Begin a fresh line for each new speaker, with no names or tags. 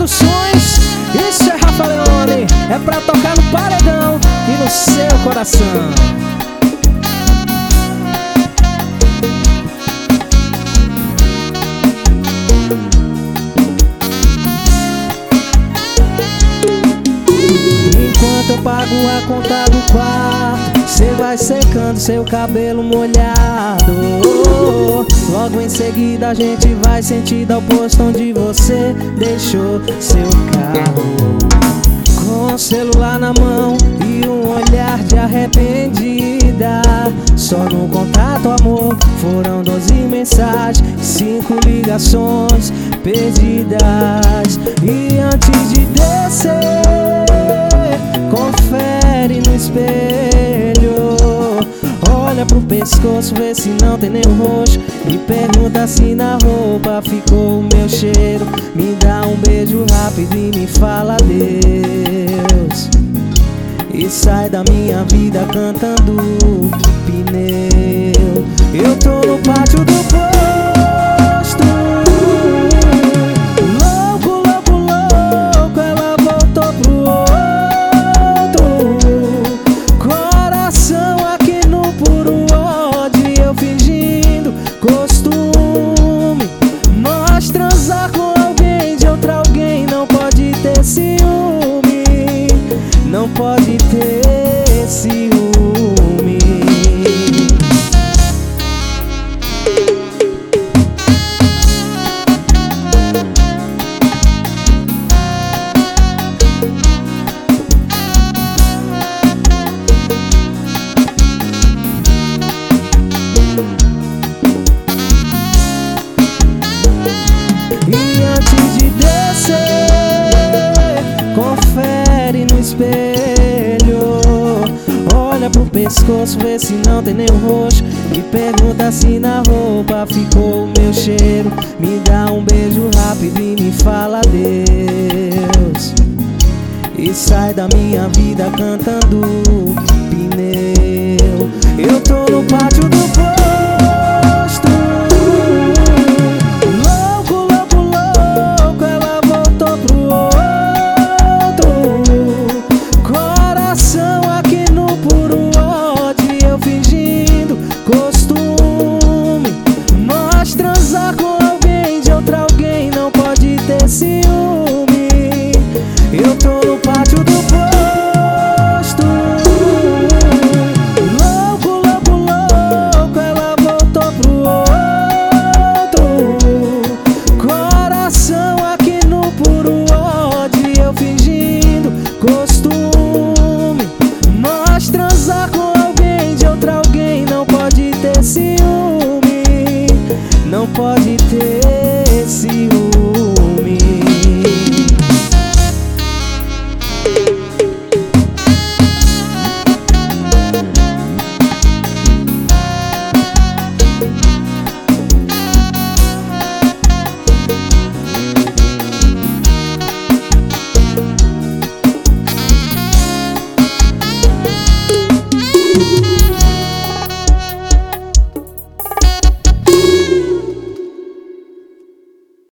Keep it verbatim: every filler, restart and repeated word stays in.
Produções. Isso é Rafa Leone, é pra tocar no paredão e no seu coração. Enquanto eu pago a conta do quarto, cê vai secando seu cabelo molhado. Logo em seguida a gente vai sentido ao posto onde você deixou seu carro. Com o celular na mão e um olhar de arrependida. Só no contato, amor, foram doze mensagens, cinco ligações perdidas. E antes de descer, confere no espelho, olha pro pescoço, vê se não tem nenhum roxo. Me pergunta se na roupa ficou o meu cheiro. Me dá um beijo rápido e me fala adeus. E sai da minha vida cantando pneu. Eu tô no pátio do posto, louco, louco, louco. Ela voltou pro outro, coração aqui no puro ódio. Eu fingindo costume, nós transar com alguém de outra alguém. Não pode ter ciúme, não pode ter ciúme. E antes de descer, confere no espelho, olha pro pescoço, vê se não tem nenhum roxo. Me pergunta se na roupa ficou o meu cheiro. Me dá um beijo rápido e me fala adeus. E sai da minha vida cantando pneu. Eu tô no pátio do posto,